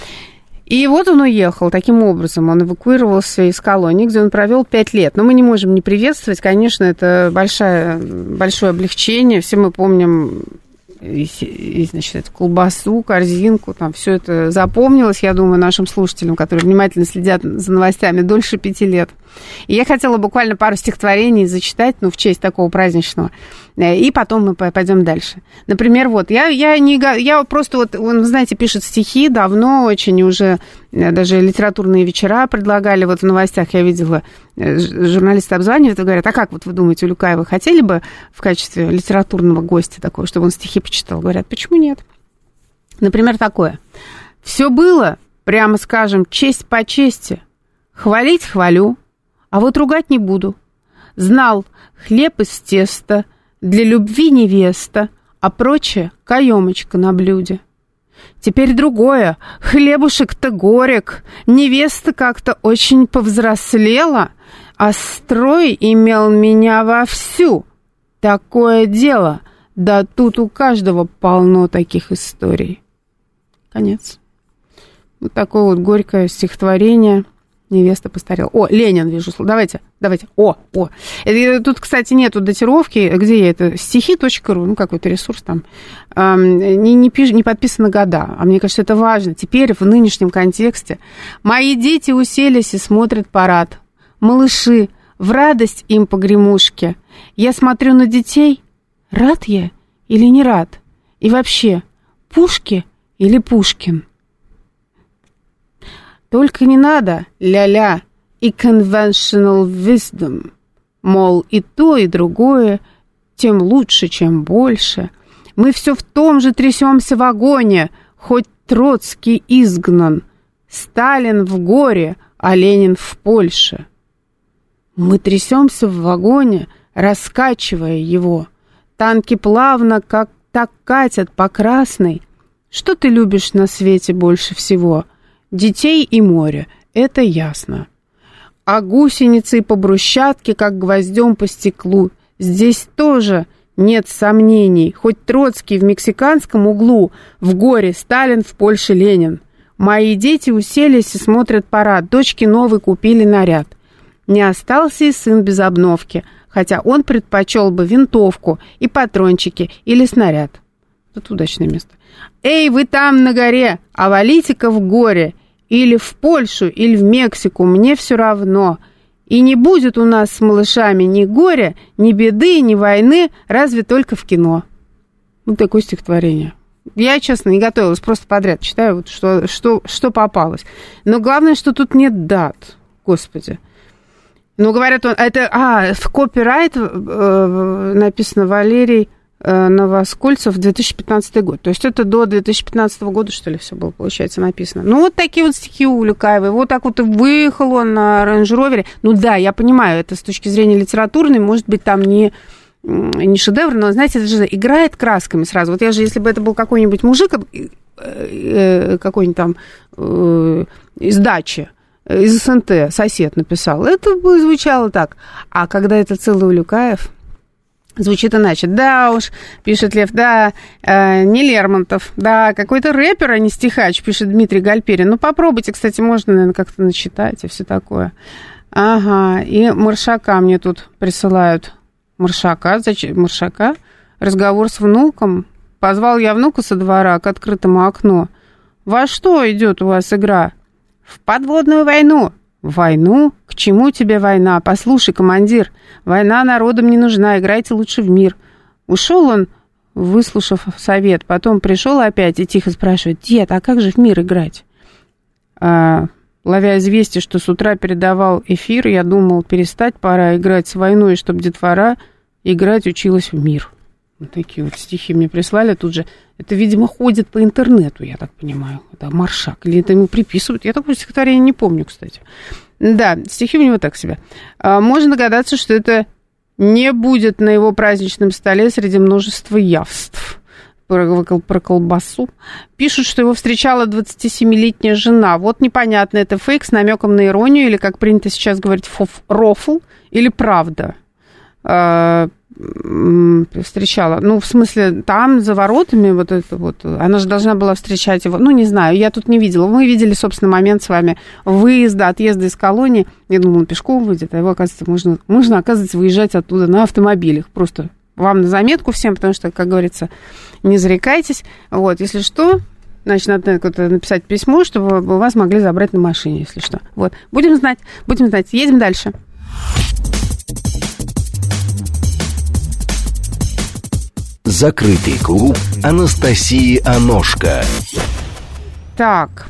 И вот он уехал таким образом, он эвакуировался из колонии, где он провел пять лет. Но мы не можем не приветствовать, конечно, это большое, большое облегчение. Все мы помним, и, и, значит, эту колбасу, корзинку, там все это запомнилось, я думаю, нашим слушателям, которые внимательно следят за новостями дольше пяти лет. И я хотела буквально пару стихотворений зачитать, ну, в честь такого праздничного, и потом мы пойдем дальше. Например, вот, я, я, не, я просто, вот, он, знаете, пишет стихи давно очень, уже даже литературные вечера предлагали, вот в новостях я видела, журналисты обзванивают и говорят: а как вот вы думаете, Улюкаева хотели бы в качестве литературного гостя такого, чтобы он стихи почитал? Говорят: почему нет? Например, такое. Все было, прямо скажем, честь по чести. Хвалить хвалю, а вот ругать не буду. Знал, хлеб из теста, для любви невеста, а прочее каемочка на блюде. Теперь другое, хлебушек-то горек, невеста как-то очень повзрослела, а строй имел меня вовсю. Такое дело, да тут у каждого полно таких историй. Конец. Вот такое вот горькое стихотворение. Невеста постарела. О, Ленин, вижу. Давайте, давайте. О, о. Это, тут, кстати, нету датировки. Где я это? стихи точка ру, ну, какой-то ресурс там. Эм, не, не, пиш, не подписаны года. А мне кажется, это важно. Теперь, в нынешнем контексте. Мои дети уселись и смотрят парад. Малыши, в радость им погремушки. Я смотрю на детей. Рад я или не рад? И вообще, Пушки или Пушкин? Только не надо ля-ля и conventional wisdom, мол, и то, и другое, тем лучше, чем больше. Мы все в том же трясемся в вагоне, хоть Троцкий изгнан, Сталин в горе, а Ленин в Польше. Мы трясемся в вагоне, раскачивая его. Танки плавно, как так катят по красной. Что ты любишь на свете больше всего? Детей и море, это ясно. А гусеницы по брусчатке, как гвоздем по стеклу. Здесь тоже нет сомнений. Хоть Троцкий в мексиканском углу, в горе Сталин, в Польше Ленин. Мои дети уселись и смотрят парад. Дочки новый купили наряд. Не остался и сын без обновки, хотя он предпочел бы винтовку и патрончики или снаряд. Тут удачное место. Эй, вы там на горе, а валите-ка в горе. Или в Польшу, или в Мексику, мне все равно. И не будет у нас с малышами ни горя, ни беды, ни войны, разве только в кино. Вот такое стихотворение. Я, честно, не готовилась, просто подряд читаю, вот что, что, что попалось. Но главное, что тут нет дат, господи. Ну, говорят, он, это, а, в копирайт э, написано Валерий Новоскольцев, две тысячи пятнадцатый год. То есть это до две тысячи пятнадцатого года, что ли, все было, получается, написано. Ну, вот такие вот стихи у Улюкаевой. Вот так вот и выехал он на рейндж-ровере. Ну, да, я понимаю, это с точки зрения литературной, может быть, там не, не шедевр, но, знаете, это же играет красками сразу. Вот я же, если бы это был какой-нибудь мужик, какой-нибудь там из дачи, из эс эн тэ сосед написал, это бы звучало так. А когда это целый Улюкаев... Звучит иначе. Да уж, пишет Лев, да, э, не Лермонтов, да, какой-то рэпер, а не стихач, пишет Дмитрий Гальперин. Ну, попробуйте, кстати, можно, наверное, как-то начитать и все такое. Ага, и Маршака мне тут присылают. Маршака, зачем? Маршака? Разговор с внуком. Позвал я внука со двора к открытому окну. Во что идет у вас игра? В подводную войну. Войну? К чему тебе война? Послушай, командир, война народам не нужна, играйте лучше в мир. Ушел он, выслушав совет, потом пришел опять и тихо спрашивает: дед, а как же в мир играть? А, ловя известие, что с утра передавал эфир, я думал, перестать пора играть с войной, чтобы детвора играть училась в мир. Вот такие вот стихи мне прислали тут же. Это, видимо, ходит по интернету, я так понимаю. Это Маршак. Или это ему приписывают. Я такое стихотворение не помню, кстати. Да, стихи у него так себе. А, можно догадаться, что это не будет на его праздничном столе среди множества явств. Про, про колбасу. Пишут, что его встречала двадцатисемилетняя жена. Вот непонятно, это фейк с намеком на иронию, или, как принято сейчас говорить, фоф, рофл, или правда. А, встречала. Ну, в смысле, там, за воротами, вот это вот, она же должна была встречать его. Ну, не знаю, я тут не видела. Мы видели, собственно, момент с вами выезда, отъезда из колонии. Я думала, он пешком выйдет, а его, оказывается, можно, можно, оказывается, выезжать оттуда на автомобилях. Просто вам на заметку всем, потому что, как говорится, не зарекайтесь. Вот, если что, значит, надо написать письмо, чтобы вас могли забрать на машине, если что. Вот, будем знать, будем знать. Едем дальше. Закрытый клуб Анастасии Аношко. Так.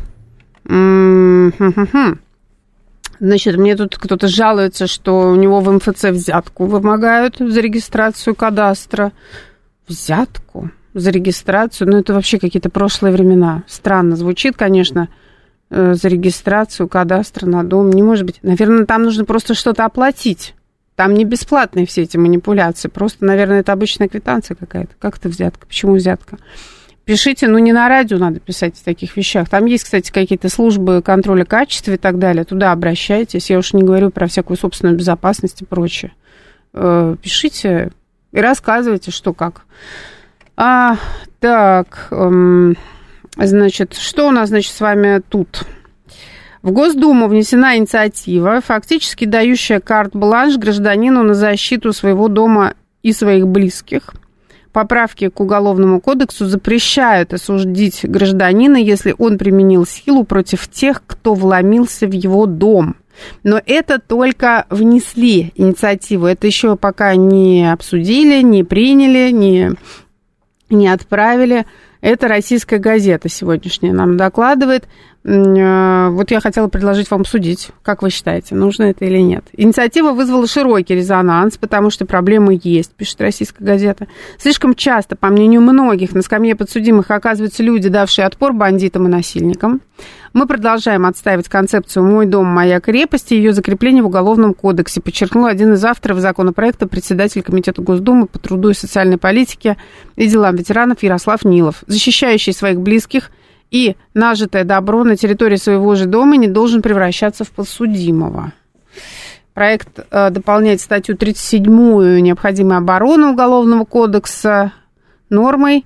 Значит, мне тут кто-то жалуется, что у него в эм эф цэ взятку вымогают за регистрацию кадастра. Взятку за регистрацию? Ну, это вообще какие-то прошлые времена. Странно звучит, конечно, за регистрацию кадастра на дом. Не может быть. Наверное, там нужно просто что-то оплатить. Там не бесплатные все эти манипуляции. Просто, наверное, это обычная квитанция какая-то. Как это взятка? Почему взятка? Пишите, ну, не на радио надо писать о таких вещах. Там есть, кстати, какие-то службы контроля качества и так далее. Туда обращайтесь. Я уж не говорю про всякую собственную безопасность и прочее. Пишите и рассказывайте, что как. А, так, эм, Значит, что у нас, значит, с вами тут? В Госдуму внесена инициатива, фактически дающая карт-бланш гражданину на защиту своего дома и своих близких. Поправки к Уголовному кодексу запрещают осудить гражданина, если он применил силу против тех, кто вломился в его дом. Но это только внесли инициативу, это еще пока не обсудили, не приняли, не, не отправили. Это «Российская газета» сегодняшняя нам докладывает. Вот я хотела предложить вам обсудить. Как вы считаете, нужно это или нет? Инициатива вызвала широкий резонанс, потому что проблемы есть, пишет «Российская газета». Слишком часто, по мнению многих, на скамье подсудимых оказываются люди, давшие отпор бандитам и насильникам. Мы продолжаем отстаивать концепцию «Мой дом, моя крепость» и ее закрепление в Уголовном кодексе, подчеркнул один из авторов законопроекта, председатель Комитета Госдумы по труду и социальной политике и делам ветеранов Ярослав Нилов. Защищающий своих близких и нажитое добро на территории своего же дома не должен превращаться в подсудимого. Проект э, дополняет статью тридцать седьмую «Необходимая оборона» Уголовного кодекса нормой,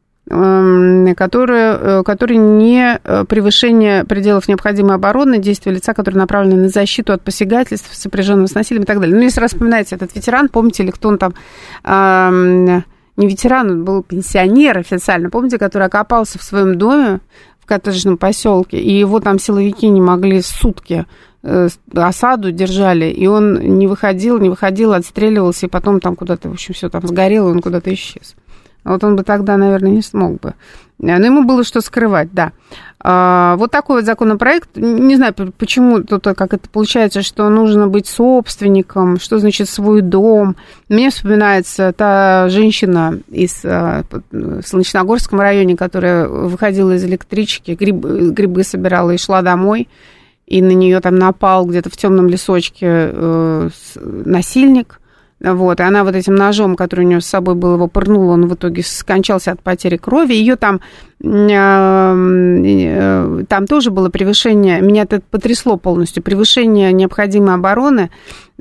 Которые, которые не превышение пределов необходимой обороны, действия лица, которые направлены на защиту от посягательств, сопряженного с насилием и так далее. Ну, если раз вспоминаете этот ветеран, помните ли, кто он там, э, не ветеран, он был пенсионер официально, помните, который окопался в своем доме в коттеджном поселке, и его там силовики не могли сутки э, осаду держали, и он не выходил, не выходил, отстреливался, и потом там куда-то, в общем, все там сгорело, и он куда-то исчез. Вот он бы тогда, наверное, не смог бы. Но ему было что скрывать, да. А, вот такой вот законопроект. Не знаю, почему тут как это получается, что нужно быть собственником, что значит свой дом. Мне вспоминается та женщина из а, в Солнечногорском районе, которая выходила из электрички, гриб, грибы собирала и шла домой, и на нее там напал где-то в темном лесочке э, насильник. Вот, и она вот этим ножом, который у нее с собой был, его пырнула, он в итоге скончался от потери крови. Ее там, там тоже было превышение, меня это потрясло полностью, превышение необходимой обороны.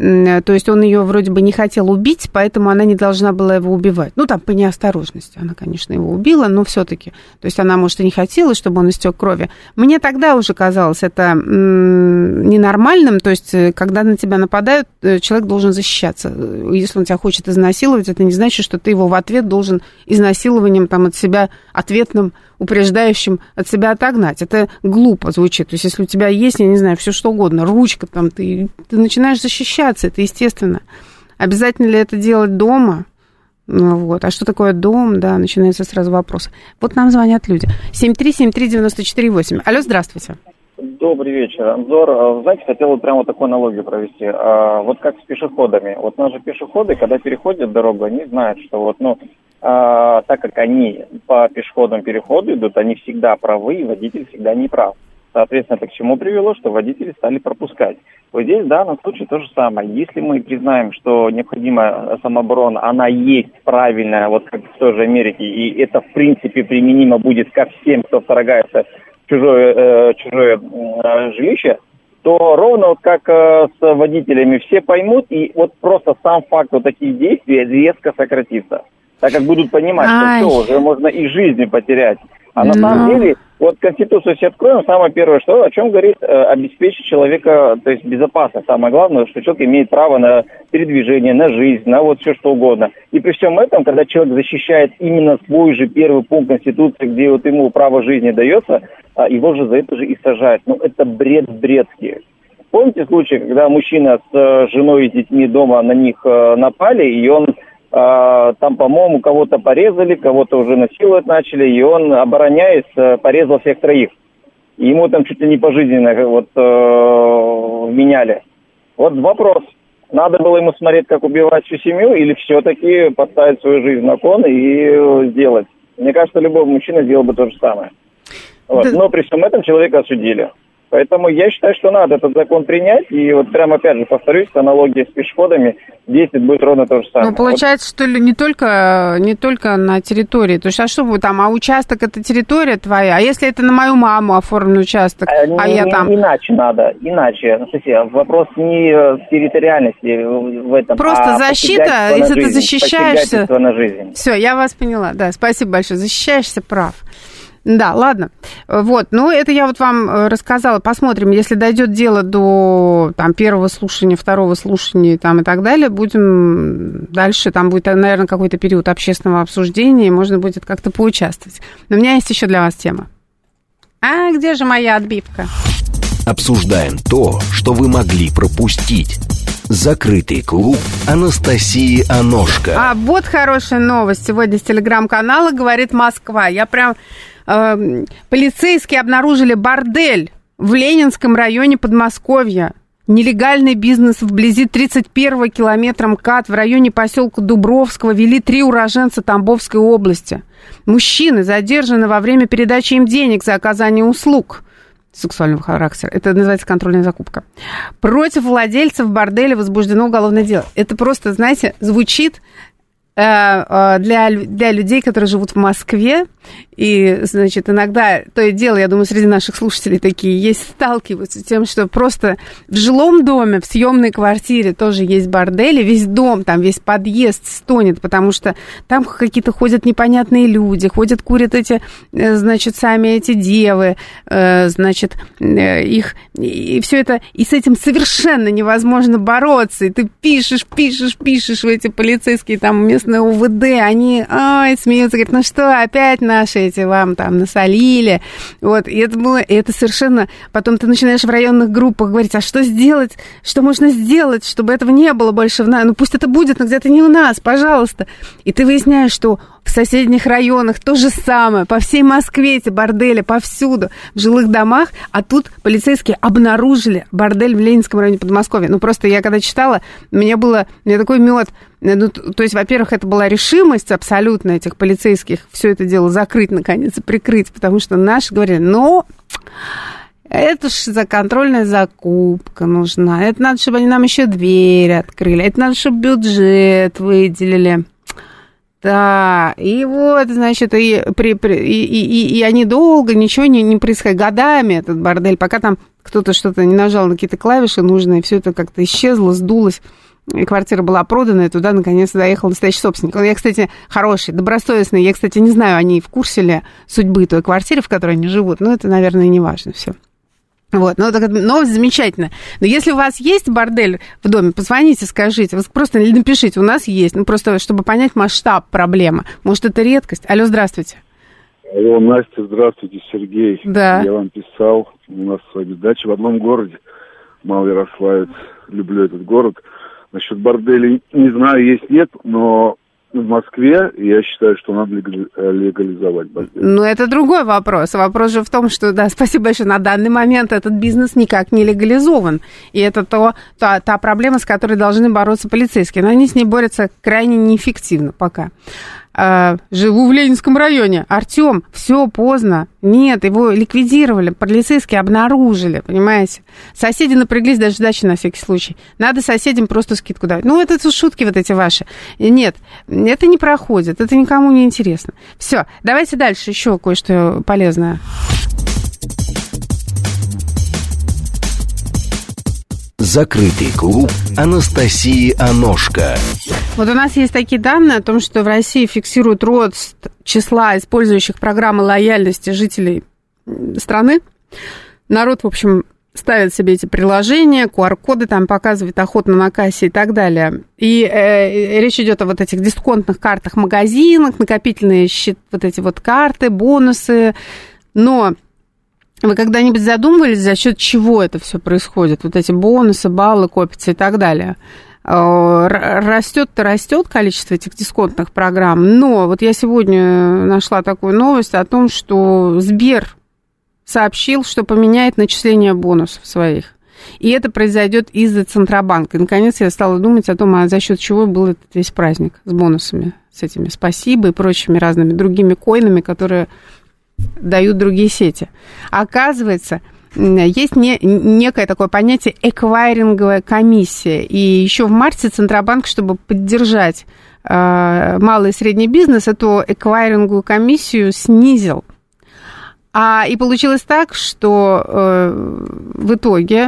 То есть он ее вроде бы не хотел убить, поэтому она не должна была его убивать. Ну, там по неосторожности она, конечно, его убила, но все-таки. То есть она, может, и не хотела, чтобы он истек крови. Мне тогда уже казалось это ненормальным. То есть когда на тебя нападают, человек должен защищаться. Если он тебя хочет изнасиловать, это не значит, что ты его в ответ должен изнасилованием там, от себя, ответным, упреждающим от себя отогнать. Это глупо звучит. То есть если у тебя есть, я не знаю, все что угодно, ручка, там, ты, ты начинаешь защищаться, это естественно. Обязательно ли это делать дома? Ну, вот. А что такое дом? Да, начинается сразу вопрос. Вот нам звонят люди. семь три семь три девять четыре восемь. Алло, здравствуйте. Добрый вечер, Анзор. Знаете, хотел вот прямо вот такую аналогию провести. А, вот как с пешеходами. Вот наши пешеходы, когда переходят дорогу, они знают, что вот, ну, а, так как они по пешеходному переходу идут, они всегда правы, и водитель всегда не прав. Соответственно, это к чему привело, что водители стали пропускать. Вот здесь в данном случае то же самое. Если мы признаем, что необходимая самооборона, она есть правильная, вот как в той же Америке, и это в принципе применимо будет ко всем, кто вторгается в чужое, э, чужое э, жилище, то ровно вот как э, с водителями все поймут, и вот просто сам факт вот таких действий резко сократится. Так как будут понимать, Ай. что все, уже можно и жизни потерять. А на самом деле, вот Конституцию все откроем, самое первое, что, о чем говорит, э, обеспечить человека, то есть безопасность. Самое главное, что человек имеет право на передвижение, на жизнь, на вот все что угодно. И при всем этом, когда человек защищает именно свой же первый пункт Конституции, где вот ему право жизни дается, э, его же за это же и сажают. Ну, это бред бредский. Помните случай, когда мужчина с э, женой и детьми дома на них э, напали, и он... там, по-моему, кого-то порезали, кого-то уже насиловать начали, и он, обороняясь, порезал всех троих. И ему там чуть ли не пожизненно вот, э, вменяли. Вот вопрос. Надо было ему смотреть, как убивать всю семью, или все-таки поставить свою жизнь на кон и сделать? Мне кажется, любой мужчина сделал бы то же самое. Вот. Но при всем этом человека осудили. Поэтому я считаю, что надо этот закон принять. И вот прямо опять же повторюсь, аналогия с пешеходами, действует будет ровно то же самое. Ну, получается, вот. Что не только, не только на территории. То есть, а что вы там, а участок это территория твоя? А если это на мою маму оформлен участок, а, а не, я там... Иначе надо, иначе. Слушайте, вопрос не территориальности в этом, просто а защита, если жизнь, ты защищаешься... на жизнь. Все, я вас поняла, да, спасибо большое. Защищаешься прав. Да, ладно. Вот, ну, это я вот вам рассказала. Посмотрим, если дойдет дело до там, первого слушания, второго слушания там, и так далее, будем дальше, там будет, наверное, какой-то период общественного обсуждения, и можно будет как-то поучаствовать. Но у меня есть еще для вас тема. А где же моя отбивка? Обсуждаем то, что вы могли пропустить. Закрытый клуб Анастасии Аношко. А вот хорошая новость сегодня с телеграм-канала «Говорит Москва». Я прям... Э, полицейские обнаружили бордель в Ленинском районе Подмосковья. Нелегальный бизнес вблизи тридцать первого километра МКАД в районе поселка Дубровского вели три уроженца Тамбовской области. Мужчины задержаны во время передачи им денег за оказание услуг сексуального характера. Это называется контрольная закупка. Против владельцев борделя возбуждено уголовное дело. Это просто, знаете, звучит э, для, для людей, которые живут в Москве. И, значит, иногда, то и дело, я думаю, среди наших слушателей такие есть, сталкиваются с тем, что просто в жилом доме, в съемной квартире тоже есть бордели, весь дом, там весь подъезд стонет, потому что там какие-то ходят непонятные люди, ходят, курят эти, значит, сами эти девы, значит, их, и все это, и с этим совершенно невозможно бороться, и ты пишешь, пишешь, пишешь в эти полицейские, там, местные УВД, они, ай, смеются, говорят, ну что, опять наши эти вам там насолили, вот, и это было, и это совершенно, потом ты начинаешь в районных группах говорить, а что сделать, что можно сделать, чтобы этого не было больше в нас, ну пусть это будет, но где-то не у нас, пожалуйста, и ты выясняешь, что в соседних районах то же самое, по всей Москве эти бордели, повсюду, в жилых домах, а тут полицейские обнаружили бордель в Ленинском районе Подмосковья. Ну, просто я когда читала, у меня было, у меня такой мед, ну, то есть, во-первых, это была решимость абсолютно этих полицейских все это дело закрыть, наконец, и прикрыть, потому что наши говорили, ну, это ж за контрольная закупка нужна, это надо, чтобы они нам еще дверь открыли, это надо, чтобы бюджет выделили. Да, и вот, значит, и, при, при, и, и, и они долго, ничего не, не происходит, годами этот бордель, пока там кто-то что-то не нажал на какие-то клавиши нужные, все это как-то исчезло, сдулось, и квартира была продана, и туда, наконец, заехал настоящий собственник. Он, я, кстати, хороший, добросовестный, я, кстати, не знаю, они в курсе ли судьбы той квартиры, в которой они живут, но это, наверное, не важно все. Вот, ну, так, новость замечательная. Но если у вас есть бордель в доме, позвоните, скажите, вы просто напишите, у нас есть, ну, просто чтобы понять масштаб проблемы. Может, это редкость? Алло, здравствуйте. Алло, Настя, здравствуйте, Сергей. Да. Я вам писал, у нас с вами дача в одном городе, Малоярославец, люблю этот город. Насчет борделей, не знаю, есть, нет, но в Москве я считаю, что надо легализовать бордель. Ну, это другой вопрос. Вопрос же в том, что, да, спасибо большое, на данный момент этот бизнес никак не легализован. И это то, та, та проблема, с которой должны бороться полицейские. Но они с ней борются крайне неэффективно пока. А, живу в Ленинском районе. Артём, все поздно. Нет, его ликвидировали, полицейские обнаружили, понимаете? Соседи напряглись, даже дачи на всякий случай. Надо соседям просто скидку давать. Ну, это шутки вот эти ваши. Нет, это не проходит, это никому не интересно. Все, давайте дальше еще кое-что полезное. Закрытый клуб Анастасии Аношко. Вот у нас есть такие данные о том, что в России фиксируют рост числа использующих программы лояльности жителей страны. Народ, в общем, ставит себе эти приложения, ку ар-коды там показывает охотно на кассе и так далее. И э, речь идет о вот этих дисконтных картах магазинах, накопительные счет, вот эти вот карты, бонусы. Но вы когда-нибудь задумывались, за счет чего это все происходит? Вот эти бонусы, баллы копятся и так далее. Растет-то растет количество этих дисконтных программ, но вот я сегодня нашла такую новость о том, что Сбер сообщил, что поменяет начисление бонусов своих. И это произойдет из-за Центробанка. И, наконец, я стала думать о том, а за счет чего был этот весь праздник с бонусами, с этими спасибо и прочими разными другими коинами, которые дают другие сети. Оказывается, есть не, некое такое понятие эквайринговая комиссия. И еще в марте Центробанк, чтобы поддержать э, малый и средний бизнес, эту эквайринговую комиссию снизил. А, и получилось так, что э, в итоге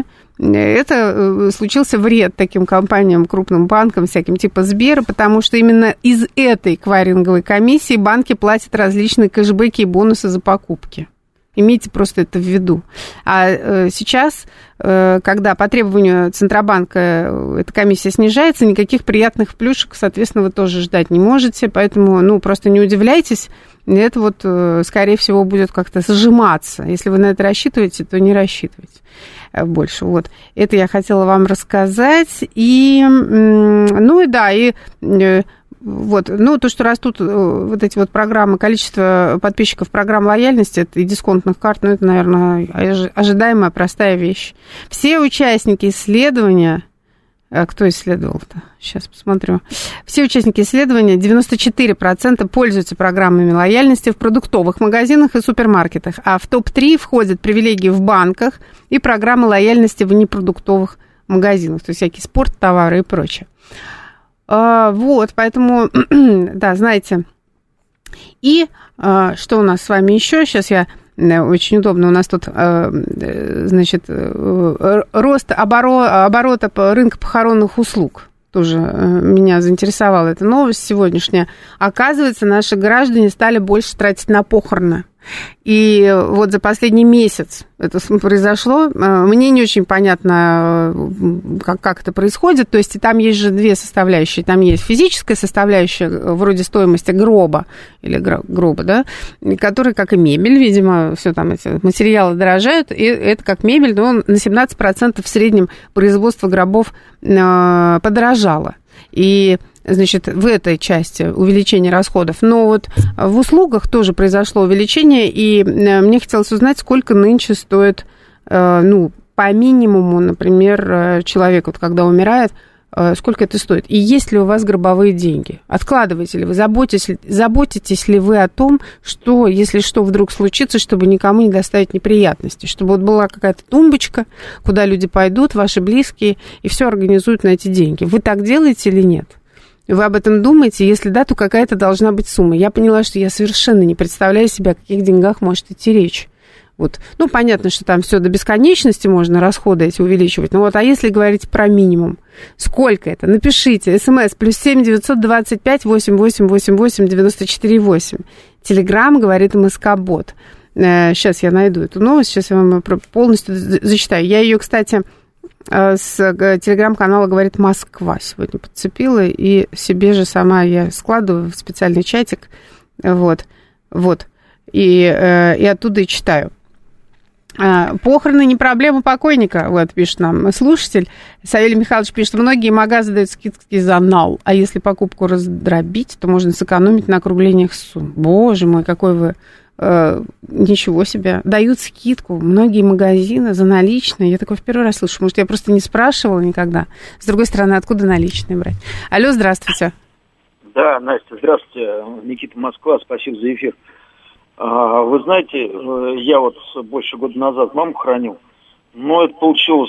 это случился вред таким компаниям, крупным банкам, всяким типа Сбера, потому что именно из этой эквайринговой комиссии банки платят различные кэшбэки и бонусы за покупки. Имейте просто это в виду. А сейчас, когда по требованию Центробанка эта комиссия снижается, никаких приятных плюшек, соответственно, вы тоже ждать не можете. Поэтому, ну, просто не удивляйтесь. Это вот, скорее всего, будет как-то сжиматься. Если вы на это рассчитываете, то не рассчитывайте больше. Вот. Это я хотела вам рассказать. И, ну и да, и... Вот, ну, то, что растут вот эти вот программы, количество подписчиков программ лояльности и дисконтных карт, ну, это, наверное, ожидаемая, простая вещь. Все участники исследования, кто исследовал-то? Сейчас посмотрю. Все участники исследования, девяносто четыре процента пользуются программами лояльности в продуктовых магазинах и супермаркетах, а в топ три входят привилегии в банках и программы лояльности в непродуктовых магазинах, то есть всякие спорттовары и прочее. Вот, поэтому, да, знаете. И что у нас с вами еще? Сейчас я, очень удобно, у нас тут, значит, рост оборота, оборота рынка похоронных услуг. Тоже меня заинтересовала эта новость сегодняшняя. Оказывается, наши граждане стали больше тратить на похороны. И вот за последний месяц это произошло. Мне не очень понятно, как, как это происходит. То есть там есть же две составляющие. Там есть физическая составляющая, вроде стоимости гроба, или гроба, да, который, как и мебель, видимо, все там эти материалы дорожают, и это как мебель, но на семнадцать процентов в среднем производство гробов подорожало. И, значит, в этой части увеличение расходов. Но вот в услугах тоже произошло увеличение, и мне хотелось узнать, сколько нынче стоит, ну, по минимуму, например, человек, вот когда умирает, сколько это стоит. И есть ли у вас гробовые деньги? Откладываете ли вы? Заботитесь, заботитесь ли вы о том, что, если что вдруг случится, чтобы никому не доставить неприятности? Чтобы вот была какая-то тумбочка, куда люди пойдут, ваши близкие, и все организуют на эти деньги. Вы так делаете или нет? Вы об этом думаете? Если да, то какая-то должна быть сумма. Я поняла, что я совершенно не представляю себе, о каких деньгах может идти речь. Вот. Ну, понятно, что там все до бесконечности можно расходы эти увеличивать. Ну вот, а если говорить про минимум, сколько это? Напишите. СМС плюс семь девятьсот двадцать пять восемь восемь восемь восемь девяносто четыре восемь. Телеграм говорит МСК-бот. Сейчас я найду эту новость, сейчас я вам полностью зачитаю. Я ее, кстати, с телеграм-канала «Говорит Москва» сегодня подцепила, и себе же сама я складываю в специальный чатик. Вот, вот. И, и оттуда и читаю. Похороны не проблема покойника, вот пишет нам слушатель. Савелий Михайлович пишет, многие магазы дают скидки за нал, а если покупку раздробить, то можно сэкономить на округлениях сумм. Боже мой, какой вы... Э, ничего себе. Дают скидку многие магазины за наличные. Я такое в первый раз слышу. Может, я просто не спрашивала никогда. С другой стороны, откуда наличные брать? Алло, здравствуйте. Да, Настя, здравствуйте. Никита, Москва, спасибо за эфир. Вы знаете, я вот больше года назад маму хоронил, но это получилось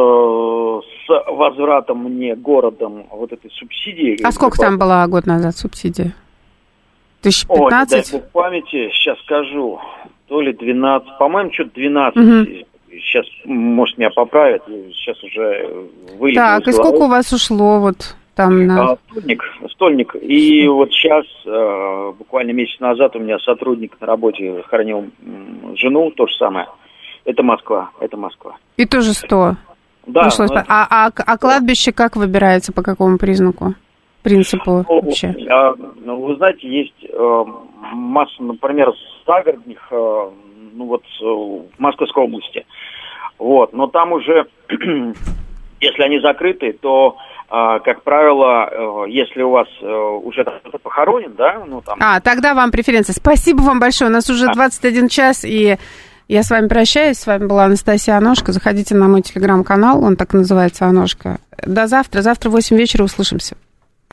с возвратом мне городом вот этой субсидии. А сколько там была год назад субсидия? тысяча пятнадцать? Ой, дай бог памяти, сейчас скажу, то ли двенадцать, по-моему, что-то двенадцать. Угу. Сейчас, может, меня поправят, сейчас уже вылетело. Так, и сколько у вас ушло вот... Там на... а, стольник, стольник. И вот сейчас, э, буквально месяц назад, у меня сотрудник на работе хоронил жену, то же самое. Это Москва, это Москва. И тоже сто? Да. Ну, это... а, а, а кладбище как выбирается, по какому признаку, принципу ну, вообще? А, ну, вы знаете, есть э, масса, например, загородных, э, ну вот, э, в Московской области. Вот, но там уже, если они закрыты, то... как правило, если у вас уже кто-то похоронен, да, ну там... А, тогда вам преференция. Спасибо вам большое. У нас уже двадцать один час, и я с вами прощаюсь. С вами была Анастасия Аношка. Заходите на мой телеграм-канал, он так и называется, Аношка. До завтра. Завтра в восемь вечера услышимся.